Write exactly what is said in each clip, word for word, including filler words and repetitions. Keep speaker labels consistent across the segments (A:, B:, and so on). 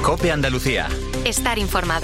A: COPE Andalucía.
B: Estar informado.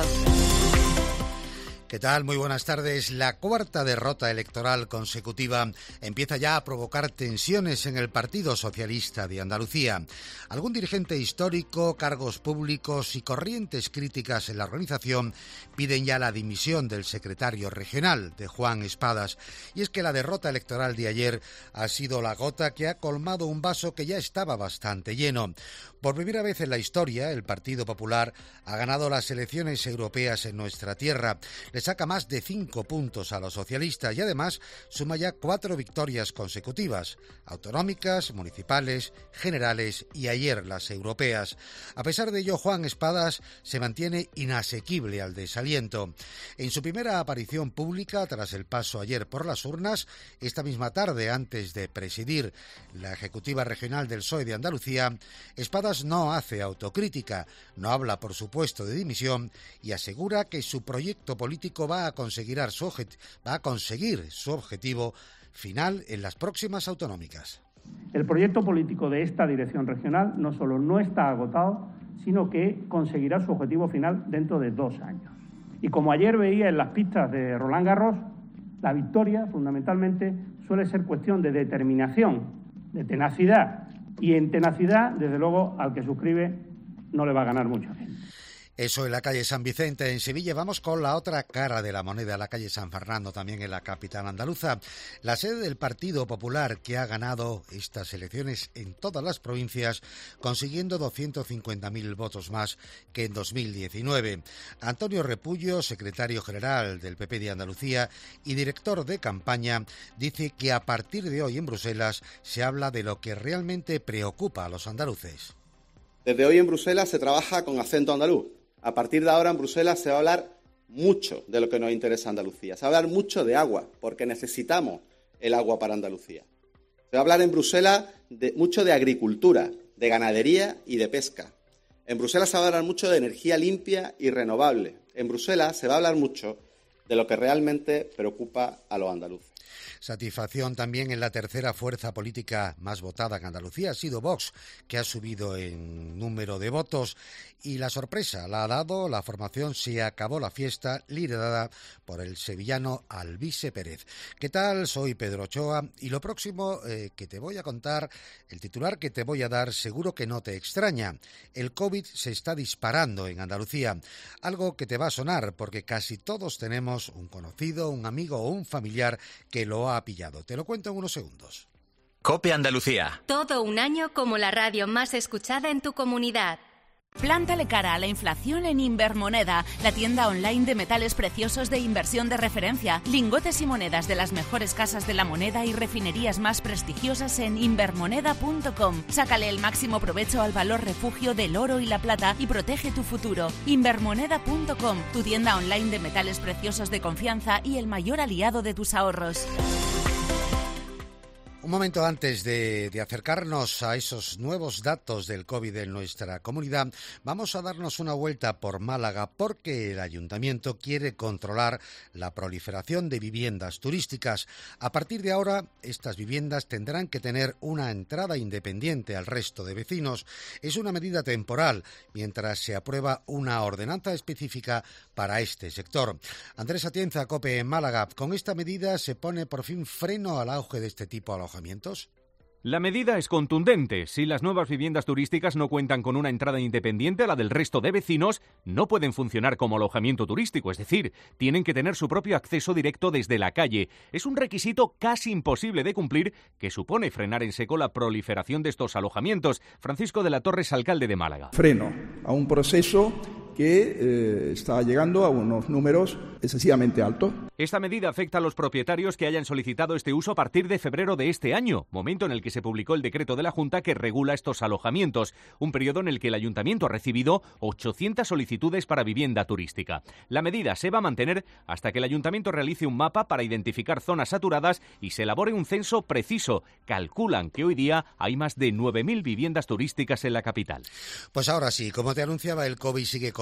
C: ¿Qué tal? Muy buenas tardes. La cuarta derrota electoral consecutiva empieza ya a provocar tensiones en el Partido Socialista de Andalucía. Algún dirigente histórico, cargos públicos y corrientes críticas en la organización piden ya la dimisión del secretario regional, de Juan Espadas. Y es que la derrota electoral de ayer ha sido la gota que ha colmado un vaso que ya estaba bastante lleno. Por primera vez en la historia, el Partido Popular ha ganado las elecciones europeas en nuestra tierra. Le saca más de cinco puntos a los socialistas y además suma ya cuatro victorias consecutivas, autonómicas, municipales, generales y ayer las europeas. A pesar de ello, Juan Espadas se mantiene inasequible al desaliento. En su primera aparición pública, tras el paso ayer por las urnas, esta misma tarde, antes de presidir la Ejecutiva Regional del P S O E de Andalucía, Espadas no hace autocrítica, no habla por supuesto de dimisión y asegura que su proyecto político va a conseguir su, objet- va a conseguir su objetivo final en las próximas autonómicas.
D: El proyecto político de esta dirección regional no solo no está agotado, sino que conseguirá su objetivo final dentro de dos años. Y como ayer veía en las pistas de Roland Garros, la victoria fundamentalmente suele ser cuestión de determinación, de tenacidad. Y en tenacidad, desde luego, al que suscribe no le va a ganar mucha gente.
C: Eso en la calle San Vicente, en Sevilla. Vamos con la otra cara de la moneda, la calle San Fernando, también en la capital andaluza. La sede del Partido Popular, que ha ganado estas elecciones en todas las provincias, consiguiendo doscientos cincuenta mil votos más que en dos mil diecinueve. Antonio Repullo, secretario general del P P de Andalucía y director de campaña, dice que a partir de hoy en Bruselas se habla de lo que realmente preocupa a los andaluces.
E: Desde hoy en Bruselas se trabaja con acento andaluz. A partir de ahora en Bruselas se va a hablar mucho de lo que nos interesa a Andalucía. Se va a hablar mucho de agua, porque necesitamos el agua para Andalucía. Se va a hablar en Bruselas de, mucho de agricultura, de ganadería y de pesca. En Bruselas se va a hablar mucho de energía limpia y renovable. En Bruselas se va a hablar mucho de lo que realmente preocupa a los andaluces.
C: Satisfacción también en la tercera fuerza política más votada en Andalucía. Ha sido Vox, que ha subido en número de votos. Y la sorpresa la ha dado la formación Se acabó la fiesta, liderada por el sevillano Alvise Pérez. ¿Qué tal? Soy Pedro Ochoa y lo próximo eh, que te voy a contar, el titular que te voy a dar, seguro que no te extraña. El COVID se está disparando en Andalucía. Algo que te va a sonar porque casi todos tenemos un conocido, un amigo o un familiar que lo ha pillado. Te lo cuento en unos segundos.
A: COPE Andalucía.
B: Todo un año como la radio más escuchada en tu comunidad.
F: Plántale cara a la inflación en Invermoneda, la tienda online de metales preciosos de inversión de referencia. Lingotes y monedas de las mejores casas de la moneda y refinerías más prestigiosas en invermoneda punto com. Sácale el máximo provecho al valor refugio del oro y la plata y protege tu futuro. invermoneda punto com, tu tienda online de metales preciosos de confianza y el mayor aliado de tus ahorros.
C: Un momento antes de, de acercarnos a esos nuevos datos del COVID en nuestra comunidad, vamos a darnos una vuelta por Málaga porque el Ayuntamiento quiere controlar la proliferación de viviendas turísticas. A partir de ahora, estas viviendas tendrán que tener una entrada independiente al resto de vecinos. Es una medida temporal, mientras se aprueba una ordenanza específica para este sector. Andrés Atienza, COPE en Málaga. ¿Con esta medida se pone por fin freno al auge de este tipo de alojamientos?
G: La medida es contundente. Si las nuevas viviendas turísticas no cuentan con una entrada independiente a la del resto de vecinos, no pueden funcionar como alojamiento turístico, es decir, tienen que tener su propio acceso directo desde la calle. Es un requisito casi imposible de cumplir que supone frenar en seco la proliferación de estos alojamientos. Francisco de la Torre es alcalde de Málaga.
H: Freno a un proceso que eh, está llegando a unos números excesivamente altos.
G: Esta medida afecta a los propietarios que hayan solicitado este uso a partir de febrero de este año, momento en el que se publicó el decreto de la Junta que regula estos alojamientos, un periodo en el que el Ayuntamiento ha recibido ochocientas solicitudes para vivienda turística. La medida se va a mantener hasta que el Ayuntamiento realice un mapa para identificar zonas saturadas y se elabore un censo preciso. Calculan que hoy día hay más de nueve mil viviendas turísticas en la capital.
C: Pues ahora sí, como te anunciaba, el COVID sigue con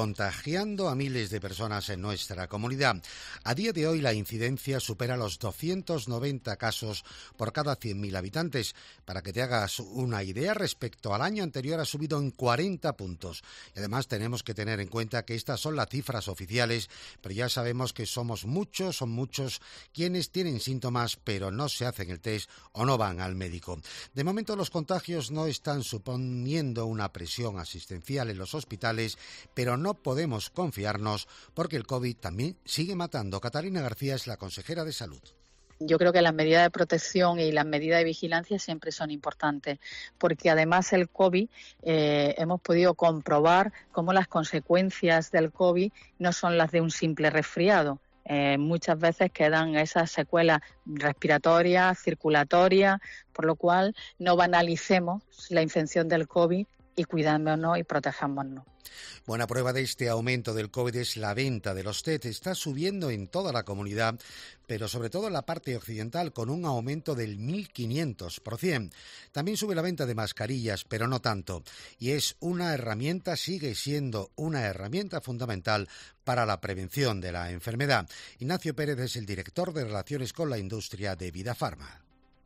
C: contagiando a miles de personas en nuestra comunidad. A día de hoy la incidencia supera los doscientos noventa casos por cada cien mil habitantes. Para que te hagas una idea, respecto al año anterior ha subido en cuarenta puntos. Y además tenemos que tener en cuenta que estas son las cifras oficiales, pero ya sabemos que somos muchos, son muchos quienes tienen síntomas pero no se hacen el test o no van al médico. De momento los contagios no están suponiendo una presión asistencial en los hospitales, pero no podemos confiarnos porque el COVID también sigue matando. Catalina García es la consejera de Salud.
I: Yo creo que las medidas de protección y las medidas de vigilancia siempre son importantes, porque además el COVID, eh, hemos podido comprobar cómo las consecuencias del COVID no son las de un simple resfriado. Eh, muchas veces quedan esas secuelas respiratorias, circulatorias, por lo cual no banalicemos la infección del COVID y cuidémonos y protejámonos.
C: Buena prueba de este aumento del COVID es la venta de los test. Está subiendo en toda la comunidad, pero sobre todo en la parte occidental, con un aumento del mil quinientos por ciento. También sube la venta de mascarillas, pero no tanto. Y es una herramienta, sigue siendo una herramienta fundamental para la prevención de la enfermedad. Ignacio Pérez es el director de Relaciones con la Industria de Vidafarma.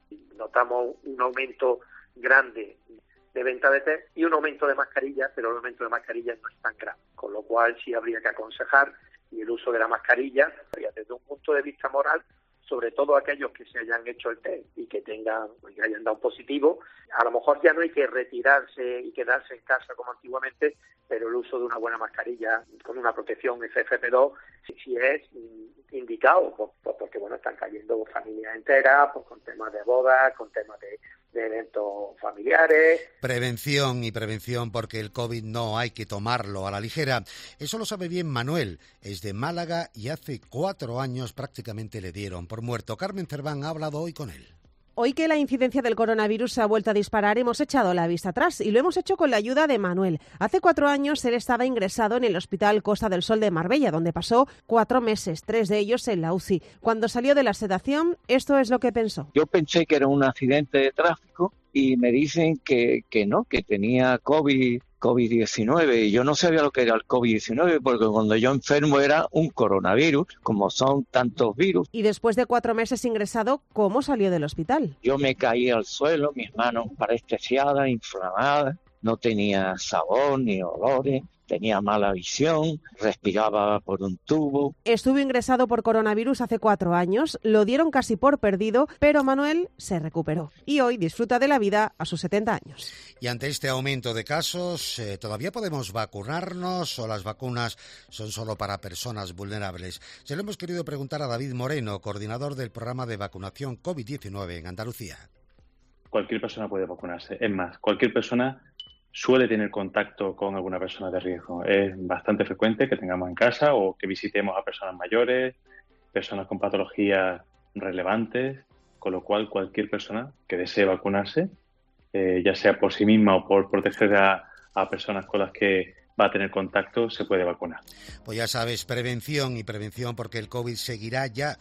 J: Notamos un aumento grande de venta de test y un aumento de mascarillas, pero el aumento de mascarillas no es tan grande, con lo cual sí habría que aconsejar y el uso de la mascarilla desde un punto de vista moral, sobre todo aquellos que se hayan hecho el test y que tengan, que hayan dado positivo. A lo mejor ya no hay que retirarse y quedarse en casa como antiguamente, pero el uso de una buena mascarilla con una protección F F P dos sí, sí es indicado, pues, pues porque bueno, están cayendo familias enteras, pues con temas de bodas, con temas de, de eventos familiares.
C: Prevención y prevención, porque el COVID no hay que tomarlo a la ligera. Eso lo sabe bien Manuel, es de Málaga y hace cuatro años prácticamente le dieron por muerto. Carmen Cerván ha hablado hoy con él.
K: Hoy que la incidencia del coronavirus se ha vuelto a disparar, hemos echado la vista atrás y lo hemos hecho con la ayuda de Manuel. Hace cuatro años él estaba ingresado en el Hospital Costa del Sol de Marbella, donde pasó cuatro meses, tres de ellos en la U C I. Cuando salió de la sedación, esto es lo que pensó.
L: Yo pensé que era un accidente de tráfico y me dicen que, que no, que tenía COVID. COVID diecinueve, y yo no sabía lo que era el COVID diecinueve porque cuando yo enfermo era un coronavirus, como son tantos virus.
K: Y después de cuatro meses ingresado, ¿cómo salió del hospital?
L: Yo me caí al suelo, mis manos parestesiadas, inflamadas, no tenía sabor ni olores, tenía mala visión, respiraba por un tubo.
K: Estuvo ingresado por coronavirus hace cuatro años, lo dieron casi por perdido, pero Manuel se recuperó y hoy disfruta de la vida a sus setenta años.
C: Y ante este aumento de casos, eh, ¿todavía podemos vacunarnos o las vacunas son solo para personas vulnerables? Se lo hemos querido preguntar a David Moreno, coordinador del programa de vacunación COVID diecinueve en Andalucía.
M: Cualquier persona puede vacunarse, es más, cualquier persona suele tener contacto con alguna persona de riesgo. Es bastante frecuente que tengamos en casa o que visitemos a personas mayores, personas con patologías relevantes, con lo cual cualquier persona que desee vacunarse, eh, ya sea por sí misma o por proteger a, a personas con las que va a tener contacto, se puede vacunar.
C: Pues ya sabes, prevención y prevención, porque el COVID seguirá ya.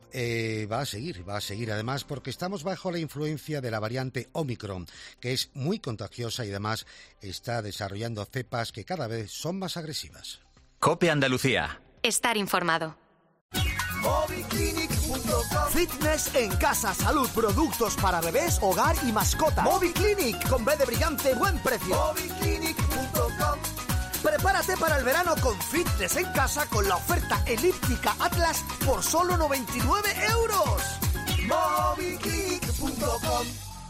C: Eh, va a seguir, va a seguir además porque estamos bajo la influencia de la variante Omicron, que es muy contagiosa y además está desarrollando cepas que cada vez son más agresivas.
A: COPE Andalucía.
B: Estar informado.
N: Moviclinic punto com. Fitness en casa, salud, productos para bebés, hogar y mascota. Moviclinic con B de brillante, buen precio. Moviclinic punto com. Prepárate para el verano con fitness en casa con la oferta elíptica Atlas por solo noventa y nueve euros. Moviclinic punto com.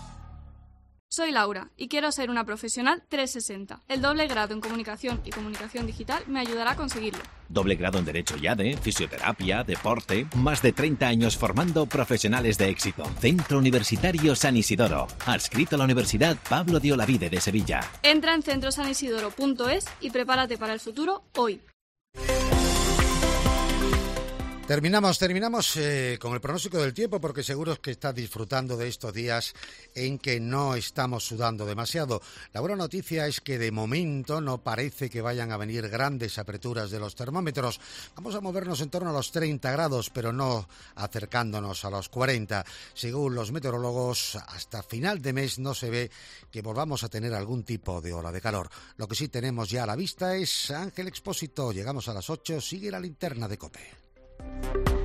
O: Soy Laura y quiero ser una profesional trescientos sesenta. El doble grado en Comunicación y Comunicación Digital me ayudará a conseguirlo.
P: Doble grado en Derecho y A D E, Fisioterapia, Deporte. Más de treinta años formando profesionales de éxito. Centro Universitario San Isidoro. Adscrito a la Universidad Pablo de Olavide de Sevilla.
O: Entra en centro san isidoro punto es y prepárate para el futuro hoy.
C: Terminamos, terminamos eh, con el pronóstico del tiempo, porque seguro que estás disfrutando de estos días en que no estamos sudando demasiado. La buena noticia es que de momento no parece que vayan a venir grandes aperturas de los termómetros. Vamos a movernos en torno a los treinta grados, pero no acercándonos a los cuarenta. Según los meteorólogos, hasta final de mes no se ve que volvamos a tener algún tipo de ola de calor. Lo que sí tenemos ya a la vista es Ángel Expósito. Llegamos a las ocho, sigue la linterna de COPE.